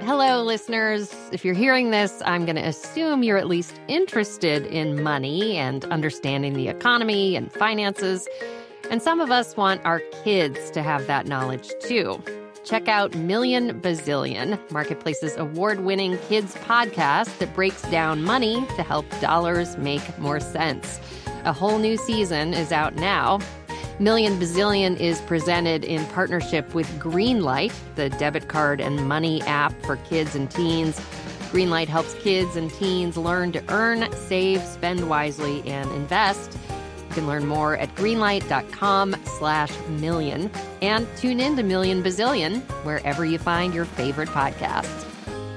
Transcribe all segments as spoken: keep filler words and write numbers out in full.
Hello, listeners. If you're hearing this, I'm going to assume you're at least interested in money and understanding the economy and finances. And some of us want our kids to have that knowledge, too. Check out Million Bazillion, Marketplace's award-winning kids podcast that breaks down money to help dollars make more sense. A whole new season is out now. Million Bazillion is presented in partnership with Greenlight, the debit card and money app for kids and teens. Greenlight helps kids and teens learn to earn, save, spend wisely, and invest. You can learn more at greenlight.com slash million. And tune in to Million Bazillion wherever you find your favorite podcasts.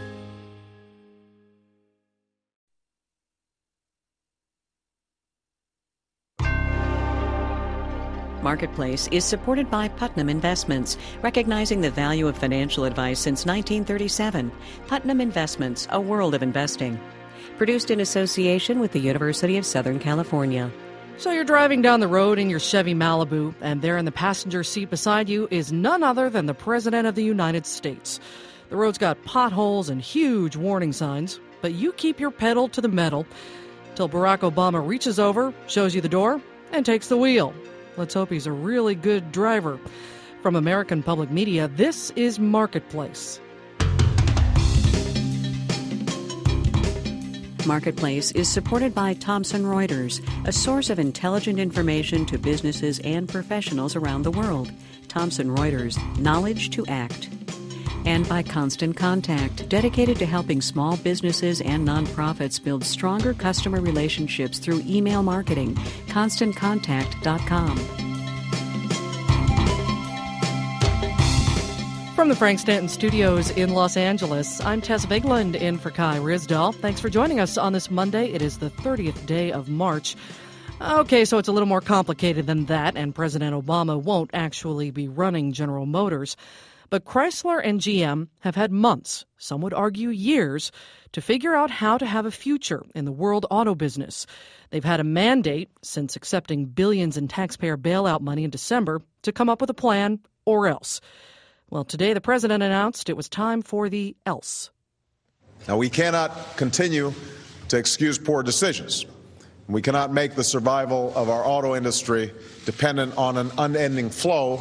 Marketplace is supported by Putnam Investments, recognizing the value of financial advice since nineteen thirty-seven. Putnam Investments, a world of investing. Produced in association with the University of Southern California. So you're driving down the road in your Chevy Malibu, and there in the passenger seat beside you is none other than the President of the United States. The road's got potholes and huge warning signs, but you keep your pedal to the metal till Barack Obama reaches over, shows you the door, and takes the wheel. Let's hope he's a really good driver. From American Public Media, this is Marketplace. Marketplace is supported by Thomson Reuters, a source of intelligent information to businesses and professionals around the world. Thomson Reuters, knowledge to act. And by Constant Contact, dedicated to helping small businesses and nonprofits build stronger customer relationships through email marketing. constant contact dot com. From the Frank Stanton Studios in Los Angeles, I'm Tess Vigland in for Kai Risdahl. Thanks for joining us on this Monday. It is the thirtieth day of March. Okay, so it's a little more complicated than that, and President Obama won't actually be running General Motors. But Chrysler and G M have had months, some would argue years, to figure out how to have a future in the world auto business. They've had a mandate, since accepting billions in taxpayer bailout money in December, to come up with a plan or else. Well, today the president announced it was time for the else. Now, we cannot continue to excuse poor decisions. We cannot make the survival of our auto industry dependent on an unending flow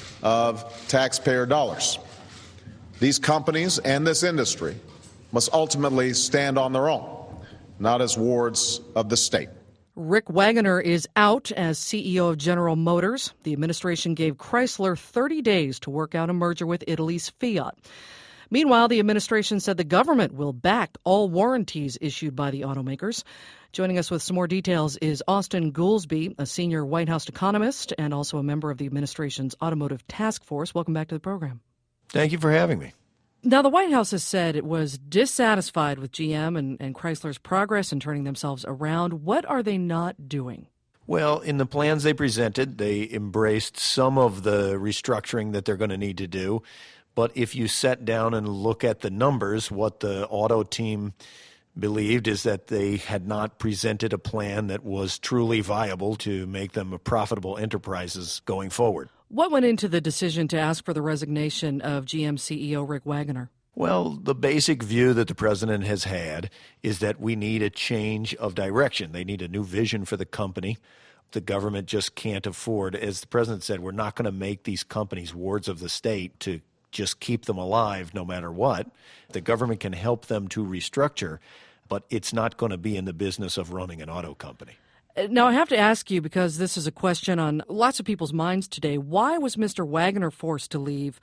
of taxpayer dollars. These companies and this industry must ultimately stand on their own, not as wards of the state. Rick Wagoner is out as C E O of General Motors. The administration gave Chrysler thirty days to work out a merger with Italy's Fiat. Meanwhile, the administration said the government will back all warranties issued by the automakers. Joining us with some more details is Austin Goolsbee, a senior White House economist and also a member of the administration's automotive task force. Welcome back to the program. Thank you for having me. Now, the White House has said it was dissatisfied with G M and, and Chrysler's progress in turning themselves around. What are they not doing? Well, in the plans they presented, they embraced some of the restructuring that they're going to need to do. But if you sat down and look at the numbers, what the auto team believed is that they had not presented a plan that was truly viable to make them profitable enterprises going forward. What went into the decision to ask for the resignation of G M C E O Rick Wagoner? Well, the basic view that the president has had is that we need a change of direction. They need a new vision for the company. The government just can't afford, as the president said, we're not going to make these companies wards of the state to just keep them alive no matter what. The government can help them to restructure, but it's not going to be in the business of running an auto company. Now, I have to ask you, because this is a question on lots of people's minds today, why was Mister Wagoner forced to leave,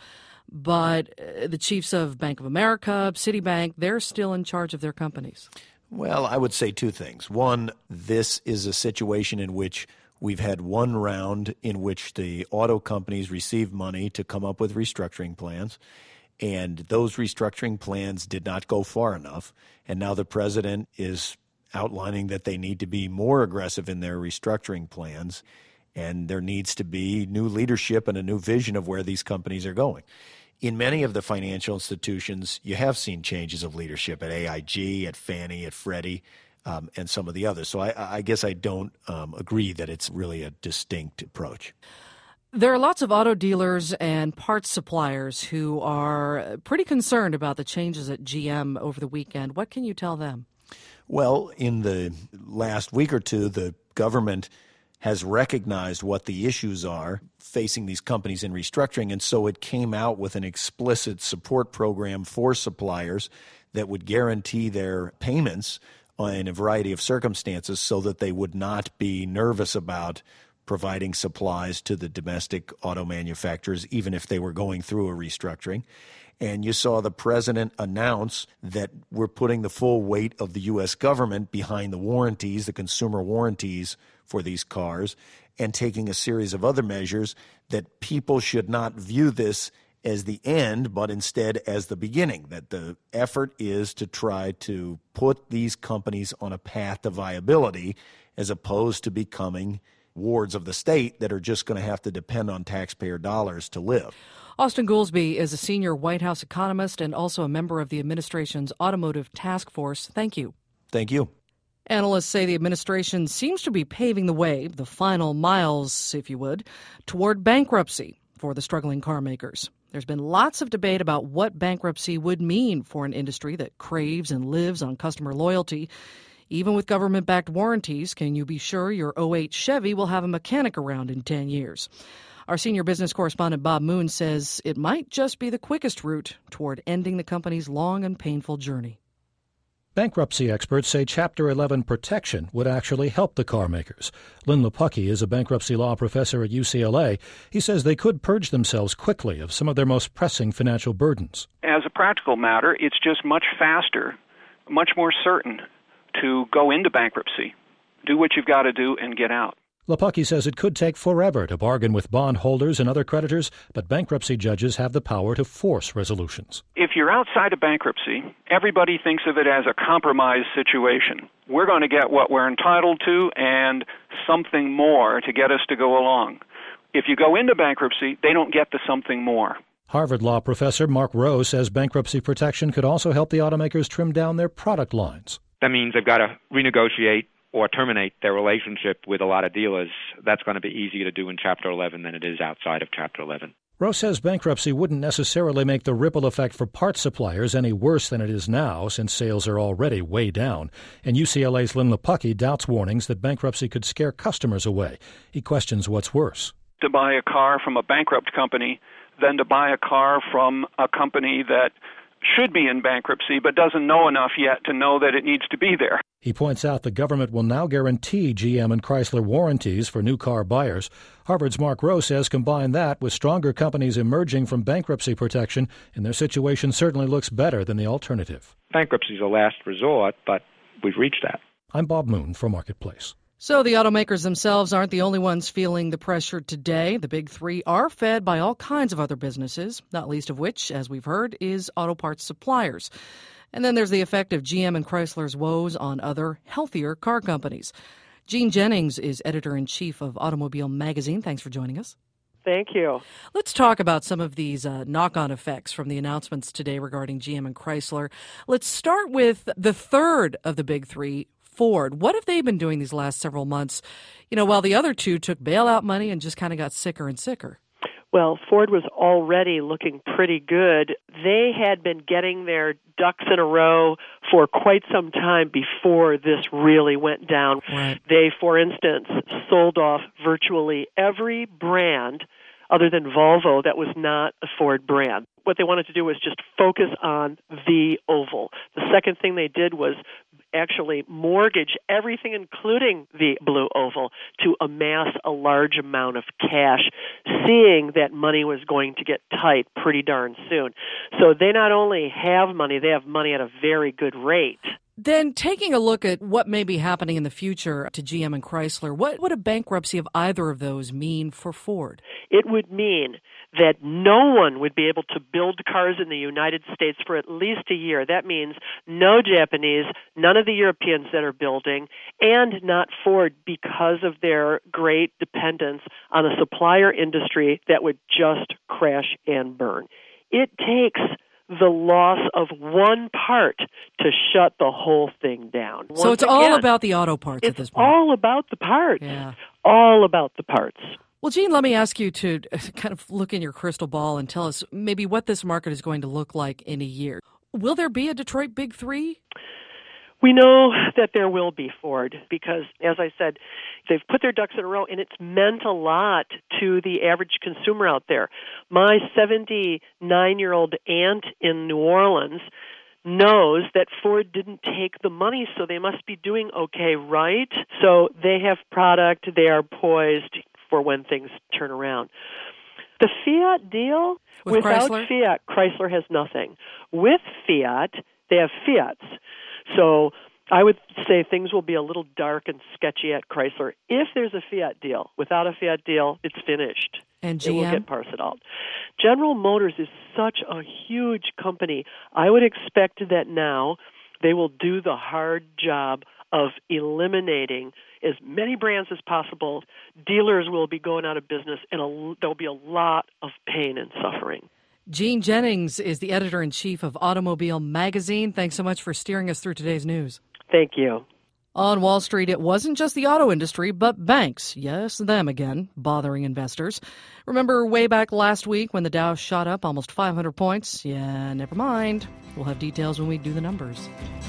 but the chiefs of Bank of America, Citibank, they're still in charge of their companies? Well, I would say two things. One, this is a situation in which we've had one round in which the auto companies received money to come up with restructuring plans, and those restructuring plans did not go far enough. And now the president is outlining that they need to be more aggressive in their restructuring plans, and there needs to be new leadership and a new vision of where these companies are going. In many of the financial institutions, you have seen changes of leadership at A I G, at Fannie, at Freddie, um, and some of the others. So I, I guess I don't um, agree that it's really a distinct approach. There are lots of auto dealers and parts suppliers who are pretty concerned about the changes at G M over the weekend. What can you tell them? Well, in the last week or two, the government has recognized what the issues are facing these companies in restructuring, and so it came out with an explicit support program for suppliers that would guarantee their payments in a variety of circumstances so that they would not be nervous about providing supplies to the domestic auto manufacturers, even if they were going through a restructuring. And you saw the president announce that we're putting the full weight of the U S government behind the warranties, the consumer warranties for these cars, and taking a series of other measures that people should not view this as the end, but instead as the beginning, that the effort is to try to put these companies on a path to viability as opposed to becoming wards of the state that are just going to have to depend on taxpayer dollars to live. Austan Goolsbee is a senior White House economist and also a member of the administration's automotive task force. Thank you. Thank you. Analysts say the administration seems to be paving the way, the final miles, if you would, toward bankruptcy for the struggling car makers. There's been lots of debate about what bankruptcy would mean for an industry that craves and lives on customer loyalty. Even with government-backed warranties, can you be sure your oh eight Chevy will have a mechanic around in ten years? Our senior business correspondent Bob Moon says it might just be the quickest route toward ending the company's long and painful journey. Bankruptcy experts say Chapter eleven protection would actually help the car makers. Lynn Lepocki is a bankruptcy law professor at U C L A. He says they could purge themselves quickly of some of their most pressing financial burdens. As a practical matter, it's just much faster, much more certain to go into bankruptcy, do what you've got to do, and get out. Lepocki says it could take forever to bargain with bondholders and other creditors, but bankruptcy judges have the power to force resolutions. If you're outside of bankruptcy, everybody thinks of it as a compromise situation. We're going to get what we're entitled to and something more to get us to go along. If you go into bankruptcy, they don't get the something more. Harvard Law professor Mark Rowe says bankruptcy protection could also help the automakers trim down their product lines. That means they've got to renegotiate or terminate their relationship with a lot of dealers. That's going to be easier to do in Chapter eleven than it is outside of Chapter eleven. Rowe says bankruptcy wouldn't necessarily make the ripple effect for parts suppliers any worse than it is now, since sales are already way down. And U C L A's Lynn Lepocki doubts warnings that bankruptcy could scare customers away. He questions what's worse. To buy a car from a bankrupt company than to buy a car from a company that should be in bankruptcy but doesn't know enough yet to know that it needs to be there. He points out the government will now guarantee G M and Chrysler warranties for new car buyers. Harvard's Mark Rowe says combine that with stronger companies emerging from bankruptcy protection, and their situation certainly looks better than the alternative. Bankruptcy is a last resort, but we've reached that. I'm Bob Moon for Marketplace. So the automakers themselves aren't the only ones feeling the pressure today. The big three are fed by all kinds of other businesses, not least of which, as we've heard, is auto parts suppliers. And then there's the effect of G M and Chrysler's woes on other, healthier car companies. Gene Jennings is editor-in-chief of Automobile Magazine. Thanks for joining us. Thank you. Let's talk about some of these uh, knock-on effects from the announcements today regarding G M and Chrysler. Let's start with the third of the big three, Ford. What have they been doing these last several months, you know, while the other two took bailout money and just kind of got sicker and sicker? Well, Ford was already looking pretty good. They had been getting their ducks in a row for quite some time before this really went down. Right. They, for instance, sold off virtually every brand other than Volvo that was not a Ford brand. What they wanted to do was just focus on the Oval. The second thing they did was actually mortgage everything, including the blue Oval, to amass a large amount of cash, seeing that money was going to get tight pretty darn soon. So they not only have money, they have money at a very good rate. Then taking a look at what may be happening in the future to G M and Chrysler, what would a bankruptcy of either of those mean for Ford? It would mean that no one would be able to build cars in the United States for at least a year. That means no Japanese, none of the Europeans that are building, and not Ford, because of their great dependence on a supplier industry that would just crash and burn. It takes the loss of one part to shut the whole thing down. So Once it's all again, about the auto parts it's at this point. all about the parts. Yeah. All about the parts. Well, Gene, let me ask you to kind of look in your crystal ball and tell us maybe what this market is going to look like in a year. Will there be a Detroit Big Three? We know that there will be, Ford, because, as I said, they've put their ducks in a row, and it's meant a lot to the average consumer out there. My seventy-nine-year-old aunt in New Orleans knows that Ford didn't take the money, so they must be doing okay, right? So they have product. They are poised for when things turn around. The Fiat deal, With without Chrysler? Fiat, Chrysler has nothing. With Fiat, they have Fiats. So I would say things will be a little dark and sketchy at Chrysler if there's a Fiat deal. Without a Fiat deal, it's finished. And G M? It will get parceled out. General Motors is such a huge company. I would expect that now they will do the hard job of eliminating as many brands as possible. Dealers will be going out of business, and a, there'll be a lot of pain and suffering. Gene Jennings is the editor-in-chief of Automobile Magazine. Thanks so much for steering us through today's news. Thank you. On Wall Street, it wasn't just the auto industry, but banks. Yes, them again, bothering investors. Remember way back last week when the Dow shot up almost five hundred points? Yeah, never mind. We'll have details when we do the numbers.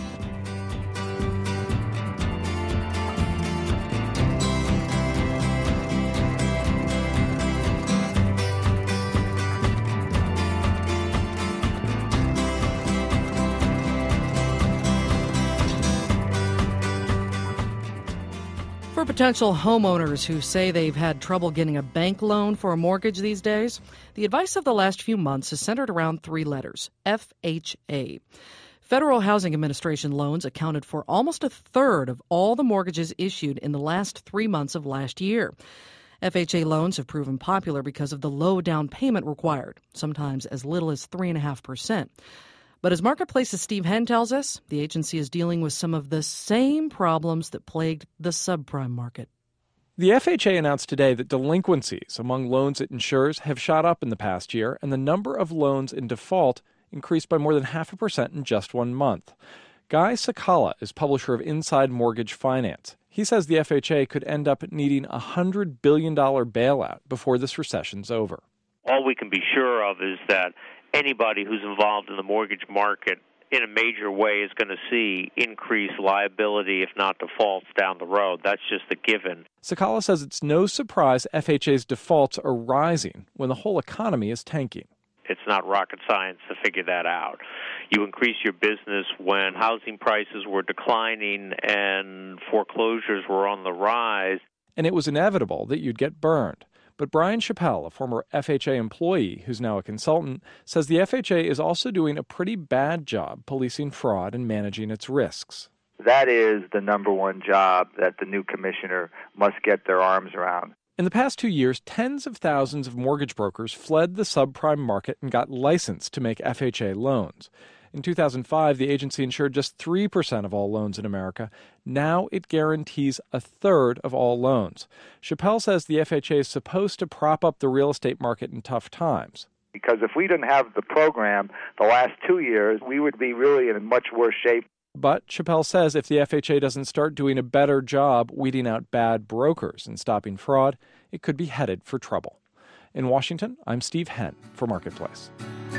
For potential homeowners who say they've had trouble getting a bank loan for a mortgage these days, the advice of the last few months is centered around three letters, F H A. Federal Housing Administration loans accounted for almost a third of all the mortgages issued in the last three months of last year. F H A loans have proven popular because of the low down payment required, sometimes as little as three point five percent. But as Marketplace's Steve Henn tells us, the agency is dealing with some of the same problems that plagued the subprime market. The F H A announced today that delinquencies among loans it insures have shot up in the past year, and the number of loans in default increased by more than half a percent in just one month. Guy Cicala is publisher of Inside Mortgage Finance. He says the F H A could end up needing a one hundred billion dollars bailout before this recession's over. All we can be sure of is that anybody who's involved in the mortgage market in a major way is going to see increased liability, if not defaults, down the road. That's just a given. Cicala says it's no surprise F H A's defaults are rising when the whole economy is tanking. It's not rocket science to figure that out. You increase your business when housing prices were declining and foreclosures were on the rise. And it was inevitable that you'd get burned. But Brian Chappell, a former F H A employee who's now a consultant, says the F H A is also doing a pretty bad job policing fraud and managing its risks. That is the number one job that the new commissioner must get their arms around. In the past two years, tens of thousands of mortgage brokers fled the subprime market and got licensed to make F H A loans. In two thousand five, the agency insured just three percent of all loans in America. Now it guarantees a third of all loans. Chappell says the F H A is supposed to prop up the real estate market in tough times. Because if we didn't have the program the last two years, we would be really in much worse shape. But Chappell says if the F H A doesn't start doing a better job weeding out bad brokers and stopping fraud, it could be headed for trouble. In Washington, I'm Steve Henn for Marketplace.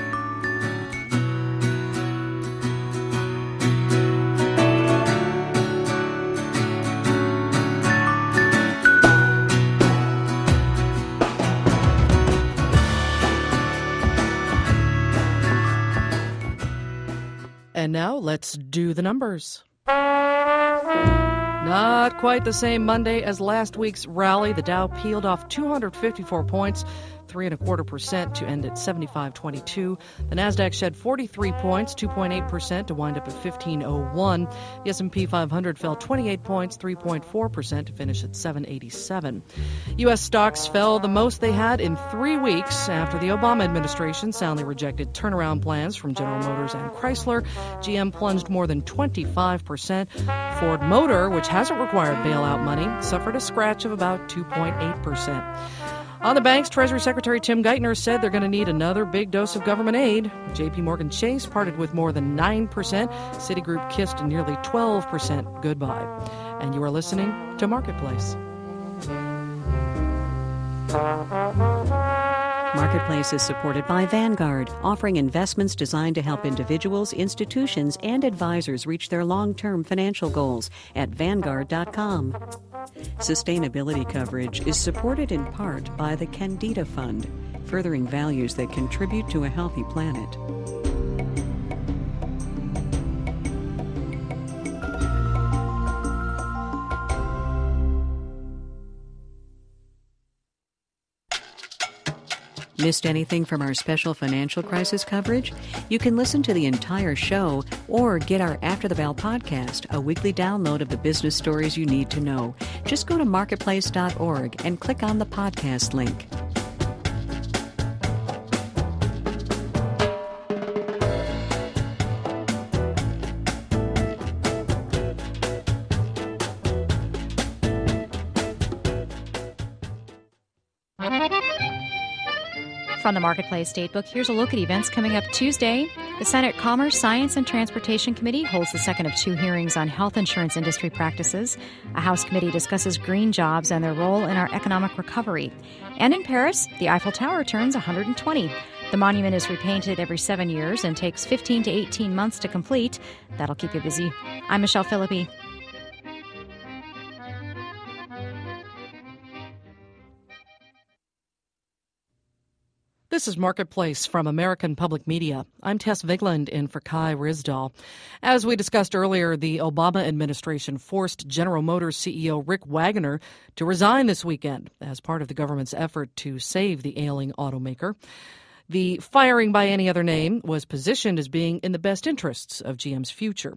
And now let's do the numbers. Not quite the same Monday as last week's rally. The Dow peeled off two hundred fifty-four points, three and a quarter percent to end at seventy-five twenty-two. The Nasdaq shed forty-three points, two point eight percent to wind up at fifteen oh one. The S and P five hundred fell twenty-eight points, three point four percent to finish at seven eighty-seven. U S stocks fell the most they had in three weeks after the Obama administration soundly rejected turnaround plans from General Motors and Chrysler. G M plunged more than twenty-five percent. Ford Motor, which hasn't required bailout money, suffered a scratch of about two point eight percent. On the banks, Treasury Secretary Tim Geithner said they're going to need another big dose of government aid. J P Morgan Chase parted with more than nine percent. Citigroup kissed nearly twelve percent goodbye. And you are listening to Marketplace. Marketplace is supported by Vanguard, offering investments designed to help individuals, institutions, and advisors reach their long-term financial goals at Vanguard dot com. Sustainability coverage is supported in part by the Candida Fund, furthering values that contribute to a healthy planet. Missed anything from our special financial crisis coverage? You can listen to the entire show or get our After the Bell podcast, a weekly download of the business stories you need to know. Just go to marketplace dot org and click on the podcast link. From the Marketplace Datebook, here's a look at events coming up Tuesday. The Senate Commerce, Science, and Transportation Committee holds the second of two hearings on health insurance industry practices. A House committee discusses green jobs and their role in our economic recovery. And in Paris, the Eiffel Tower turns one hundred twenty. The monument is repainted every seven years and takes fifteen to eighteen months to complete. That'll keep you busy. I'm Michelle Philippi. This is Marketplace from American Public Media. I'm Tess Vigland in for Kai Ryssdal. As we discussed earlier, the Obama administration forced General Motors C E O Rick Wagoner to resign this weekend as part of the government's effort to save the ailing automaker. The firing by any other name was positioned as being in the best interests of G M's future.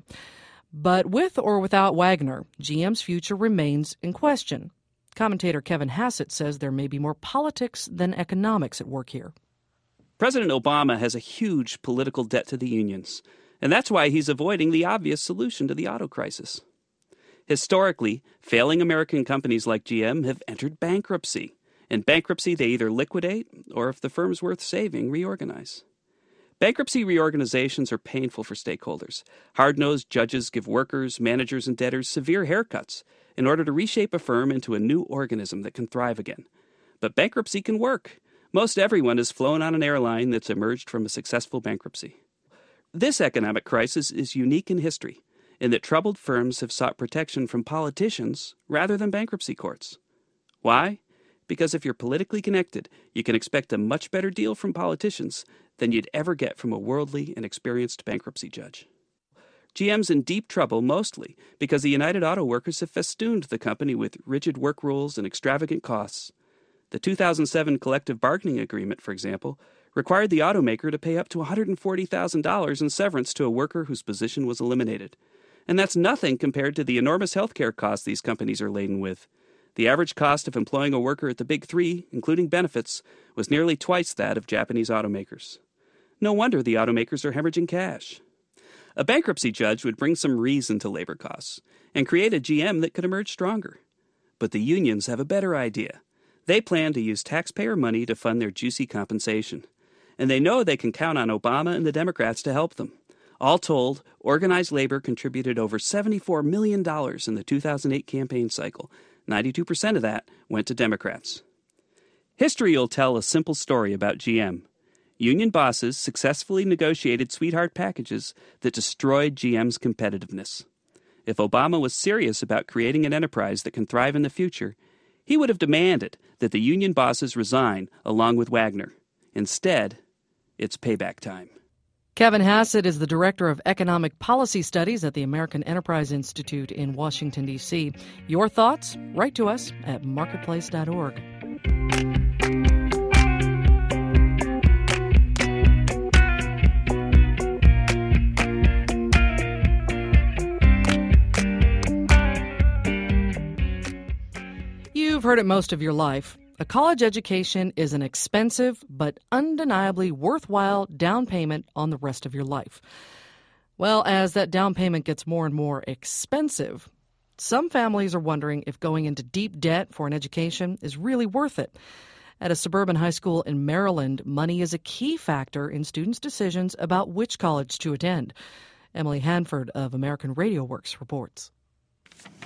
But with or without Wagoner, G M's future remains in question. Commentator Kevin Hassett says there may be more politics than economics at work here. President Obama has a huge political debt to the unions, and that's why he's avoiding the obvious solution to the auto crisis. Historically, failing American companies like G M have entered bankruptcy. In bankruptcy, they either liquidate or, if the firm's worth saving, reorganize. Bankruptcy reorganizations are painful for stakeholders. Hard-nosed judges give workers, managers, and debtors severe haircuts in order to reshape a firm into a new organism that can thrive again. But bankruptcy can work. Most everyone has flown on an airline that's emerged from a successful bankruptcy. This economic crisis is unique in history, in that troubled firms have sought protection from politicians rather than bankruptcy courts. Why? Because if you're politically connected, you can expect a much better deal from politicians than you'd ever get from a worldly and experienced bankruptcy judge. G M's in deep trouble mostly because the United Auto Workers have festooned the company with rigid work rules and extravagant costs. The two thousand seven collective bargaining agreement, for example, required the automaker to pay up to one hundred forty thousand dollars in severance to a worker whose position was eliminated. And that's nothing compared to the enormous health care costs these companies are laden with. The average cost of employing a worker at the Big Three, including benefits, was nearly twice that of Japanese automakers. No wonder the automakers are hemorrhaging cash. A bankruptcy judge would bring some reason to labor costs and create a G M that could emerge stronger. But the unions have a better idea. They plan to use taxpayer money to fund their juicy compensation. And they know they can count on Obama and the Democrats to help them. All told, organized labor contributed over seventy-four million dollars in the two thousand eight campaign cycle. ninety-two percent of that went to Democrats. History will tell a simple story about G M. Union bosses successfully negotiated sweetheart packages that destroyed G M's competitiveness. If Obama was serious about creating an enterprise that can thrive in the future, he would have demanded that the union bosses resign along with Wagoner. Instead, it's payback time. Kevin Hassett is the Director of Economic Policy Studies at the American Enterprise Institute in Washington, D C Your thoughts? Write to us at marketplace dot org. You've heard it most of your life. A college education is an expensive but undeniably worthwhile down payment on the rest of your life. Well, as that down payment gets more and more expensive, some families are wondering if going into deep debt for an education is really worth it. At a suburban high school in Maryland, money is a key factor in students' decisions about which college to attend. Emily Hanford of American Radio Works reports.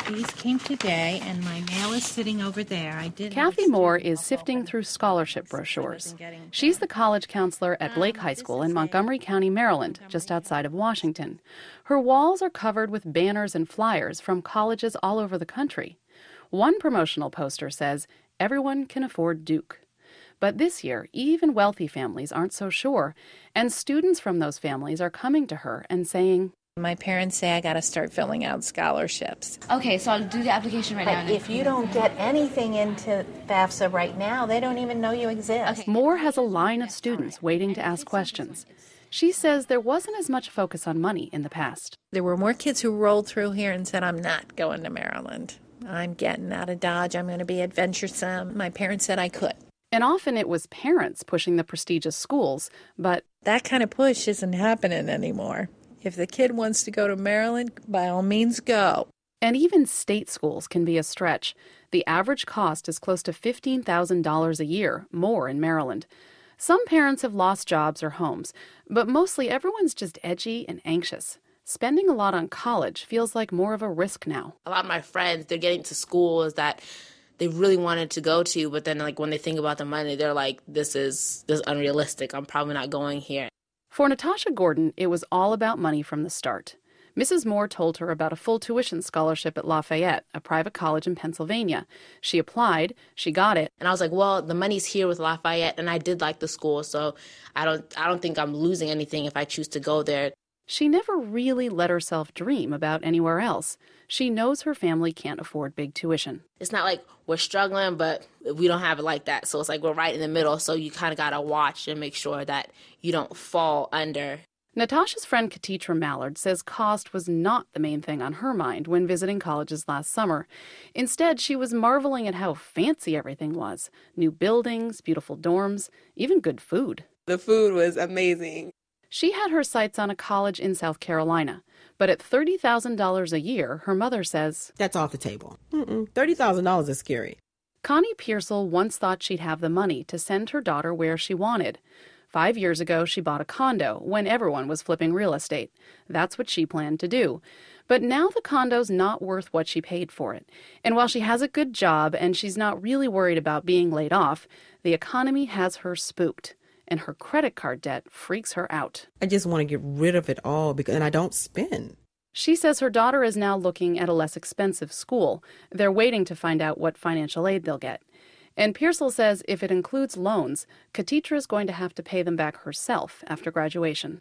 These came today, and my mail is sitting over there. I did. Kathy Moore is sifting through scholarship brochures. She's the college counselor at Blake High School in Montgomery County, Maryland, just outside of Washington. Her walls are covered with banners and flyers from colleges all over the country. One promotional poster says, "Everyone can afford Duke." But this year, even wealthy families aren't so sure, and students from those families are coming to her and saying, my parents say I got to start filling out scholarships. Okay, so I'll do the application right but now. If you don't get anything into FAFSA right now, they don't even know you exist. Okay. Moore has a line of students waiting to ask questions. She says there wasn't as much focus on money in the past. There were more kids who rolled through here and said, I'm not going to Maryland. I'm getting out of Dodge. I'm going to be adventuresome. My parents said I could. And often it was parents pushing the prestigious schools, but that kind of push isn't happening anymore. If the kid wants to go to Maryland, by all means go. And even state schools can be a stretch. The average cost is close to fifteen thousand dollars a year, more in Maryland. Some parents have lost jobs or homes, but mostly everyone's just edgy and anxious. Spending a lot on college feels like more of a risk now. A lot of my friends, they're getting to schools that they really wanted to go to, but then like when they think about the money, they're like, this is this is unrealistic. I'm probably not going here. For Natasha Gordon, it was all about money from the start. Missus Moore told her about a full tuition scholarship at Lafayette, a private college in Pennsylvania. She applied, she got it. And I was like, well, the money's here with Lafayette, and I did like the school, so I don't I don't think I'm losing anything if I choose to go there. She never really let herself dream about anywhere else. She knows her family can't afford big tuition. It's not like we're struggling, but we don't have it like that. So it's like we're right in the middle, so you kind of got to watch and make sure that you don't fall under. Natasha's friend Katitra Mallard says cost was not the main thing on her mind when visiting colleges last summer. Instead, she was marveling at how fancy everything was. New buildings, beautiful dorms, even good food. The food was amazing. She had her sights on a college in South Carolina, but at thirty thousand dollars a year, her mother says, that's off the table. Mm-mm. thirty thousand dollars is scary. Connie Pearsall once thought she'd have the money to send her daughter where she wanted. Five years ago, she bought a condo when everyone was flipping real estate. That's what she planned to do. But now the condo's not worth what she paid for it. And while she has a good job and she's not really worried about being laid off, the economy has her spooked. And her credit card debt freaks her out. I just want to get rid of it all, because, and I don't spend. She says her daughter is now looking at a less expensive school. They're waiting to find out what financial aid they'll get. And Pearsall says if it includes loans, Katitra is going to have to pay them back herself after graduation.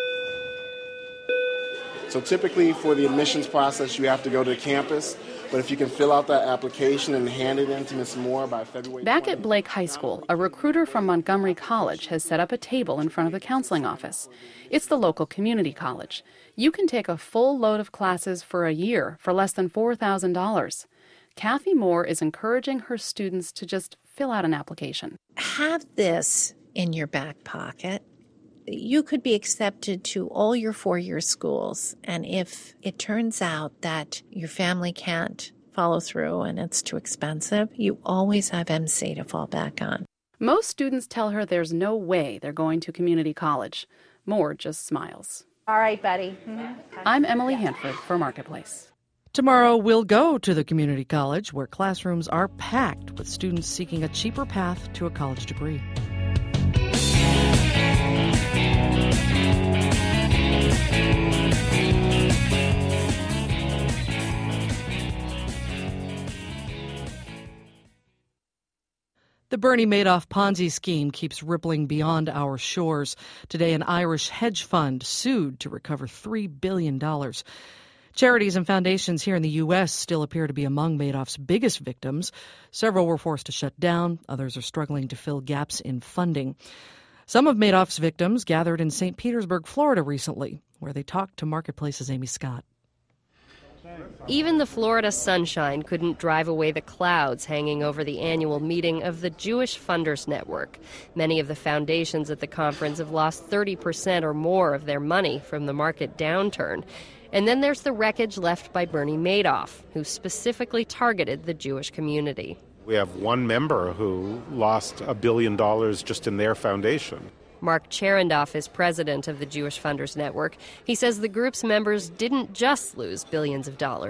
So typically for the admissions process, you have to go to the campus. But if you can fill out that application and hand it in to Miz Moore by February Back at Blake High School, a recruiter from Montgomery College has set up a table in front of the counseling office. It's the local community college. You can take a full load of classes for a year for less than four thousand dollars. Kathy Moore is encouraging her students to just fill out an application. Have this in your back pocket. You could be accepted to all your four-year schools, and if it turns out that your family can't follow through and it's too expensive, you always have M C to fall back on. Most students tell her there's no way they're going to community college. Moore just smiles. All right, buddy. Mm-hmm. I'm Emily Hanford for Marketplace. Tomorrow, we'll go to the community college where classrooms are packed with students seeking a cheaper path to a college degree. The Bernie Madoff Ponzi scheme keeps rippling beyond our shores. Today, an Irish hedge fund sued to recover three billion dollars. Charities and foundations here in the U S still appear to be among Madoff's biggest victims. Several were forced to shut down. Others are struggling to fill gaps in funding. Some of Madoff's victims gathered in Saint Petersburg, Florida recently, where they talked to Marketplace's Amy Scott. Even the Florida sunshine couldn't drive away the clouds hanging over the annual meeting of the Jewish Funders Network. Many of the foundations at the conference have lost thirty percent or more of their money from the market downturn. And then there's the wreckage left by Bernie Madoff, who specifically targeted the Jewish community. We have one member who lost a billion dollars just in their foundation. Mark Cherendoff is president of the Jewish Funders Network. He says the group's members didn't just lose billions of dollars.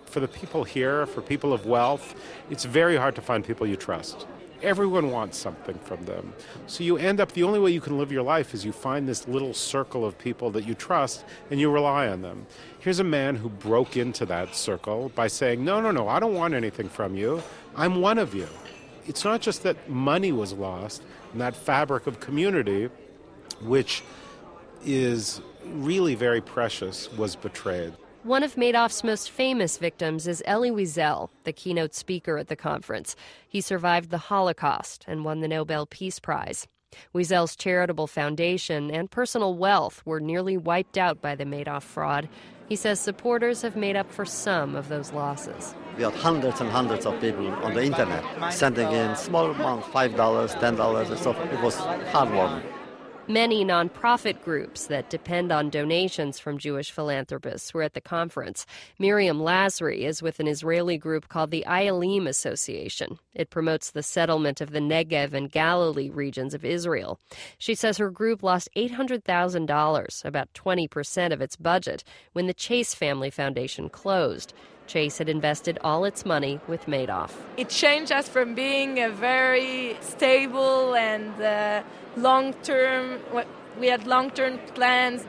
for the people here, for people of wealth, it's very hard to find people you trust. Everyone wants something from them. So you end up, the only way you can live your life is you find this little circle of people that you trust and you rely on them. Here's a man who broke into that circle by saying, no, no, no, I don't want anything from you. I'm one of you. It's not just that money was lost and that fabric of community, which is really very precious, was betrayed. One of Madoff's most famous victims is Elie Wiesel, the keynote speaker at the conference. He survived the Holocaust and won the Nobel Peace Prize. Wiesel's charitable foundation and personal wealth were nearly wiped out by the Madoff fraud. He says supporters have made up for some of those losses. We had hundreds and hundreds of people on the internet sending in small amounts, five dollars, ten dollars and so forth. It was heartwarming. Many nonprofit groups that depend on donations from Jewish philanthropists were at the conference. Miriam Lazary is with an Israeli group called the Ayalim Association. It promotes the settlement of the Negev and Galilee regions of Israel. She says her group lost eight hundred thousand dollars, about twenty percent of its budget, when the Chase Family Foundation closed. Chase had invested all its money with Madoff. It changed us from being a very stable and uh, long-term, we had long-term plans,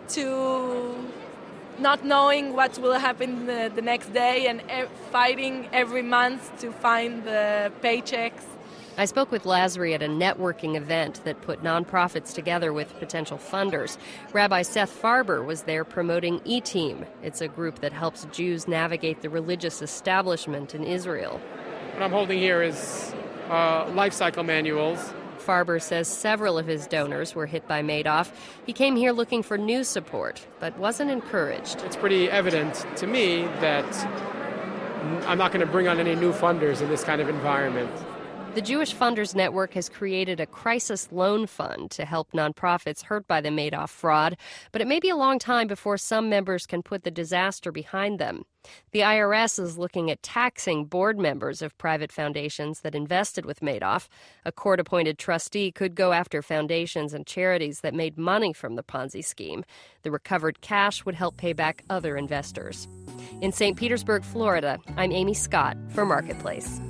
to not knowing what will happen the, the next day and e- fighting every month to find the paychecks. I spoke with Lazary at a networking event that put nonprofits together with potential funders. Rabbi Seth Farber was there promoting E-Team. It's a group that helps Jews navigate the religious establishment in Israel. What I'm holding here is uh, life cycle manuals. Farber says several of his donors were hit by Madoff. He came here looking for new support, but wasn't encouraged. It's pretty evident to me that I'm not going to bring on any new funders in this kind of environment. The Jewish Funders Network has created a crisis loan fund to help nonprofits hurt by the Madoff fraud, but it may be a long time before some members can put the disaster behind them. The I R S is looking at taxing board members of private foundations that invested with Madoff. A court-appointed trustee could go after foundations and charities that made money from the Ponzi scheme. The recovered cash would help pay back other investors. In Saint Petersburg, Florida, I'm Amy Scott for Marketplace.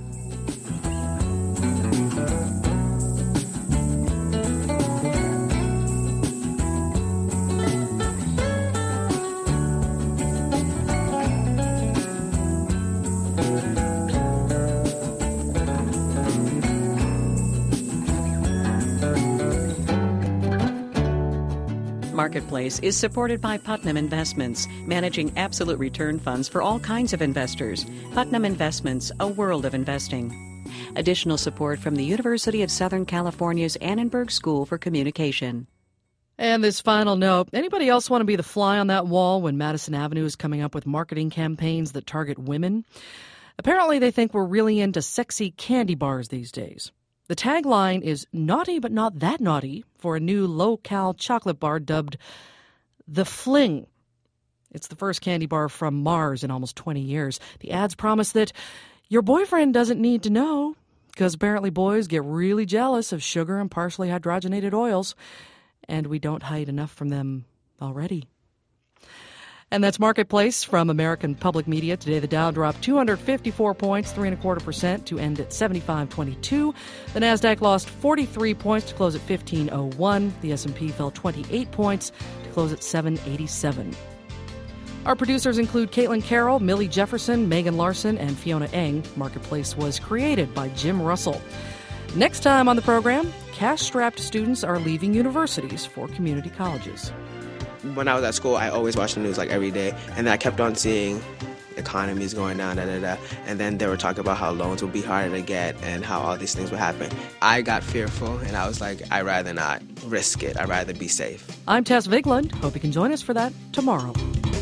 Marketplace is supported by Putnam Investments, managing absolute return funds for all kinds of investors. Putnam Investments, a world of investing. Additional support from the University of Southern California's Annenberg School for Communication. And this final note, anybody else want to be the fly on that wall when Madison Avenue is coming up with marketing campaigns that target women? Apparently they think we're really into sexy candy bars these days. The tagline is naughty but not that naughty for a new low-cal chocolate bar dubbed The Fling. It's the first candy bar from Mars in almost twenty years. The ads promise that your boyfriend doesn't need to know, because apparently boys get really jealous of sugar and partially hydrogenated oils, and we don't hide enough from them already. And that's Marketplace from American Public Media. Today, the Dow dropped two hundred fifty-four points, three and a quarter percent, to end at seventy-five twenty-two. The Nasdaq lost forty-three points to close at fifteen oh one. The S and P fell twenty-eight points to close at seven eighty-seven. Our producers include Caitlin Carroll, Millie Jefferson, Megan Larson, and Fiona Eng. Marketplace was created by Jim Russell. Next time on the program, cash-strapped students are leaving universities for community colleges. When I was at school, I always watched the news like every day, and then I kept on seeing economies going down, da, da, da, and then they were talking about how loans would be harder to get and how all these things would happen. I got fearful, and I was like, I'd rather not risk it. I'd rather be safe. I'm Tess Vigland. Hope you can join us for that tomorrow.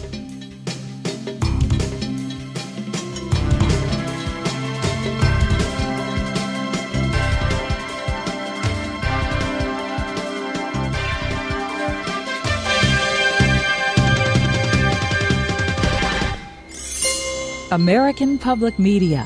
American Public Media.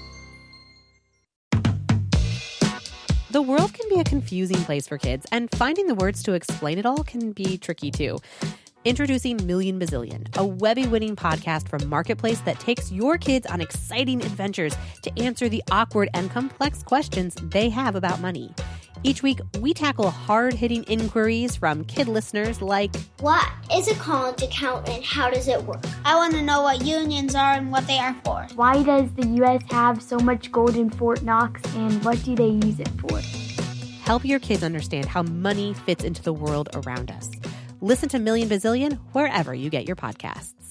The world can be a confusing place for kids, and finding the words to explain it all can be tricky too. Introducing Million Bazillion, a Webby-winning podcast from Marketplace that takes your kids on exciting adventures to answer the awkward and complex questions they have about money. Each week, we tackle hard-hitting inquiries from kid listeners like, what is a college account and how does it work? I want to know what unions are and what they are for. Why does the U S have so much gold in Fort Knox and what do they use it for? Help your kids understand how money fits into the world around us. Listen to Million Bazillion wherever you get your podcasts.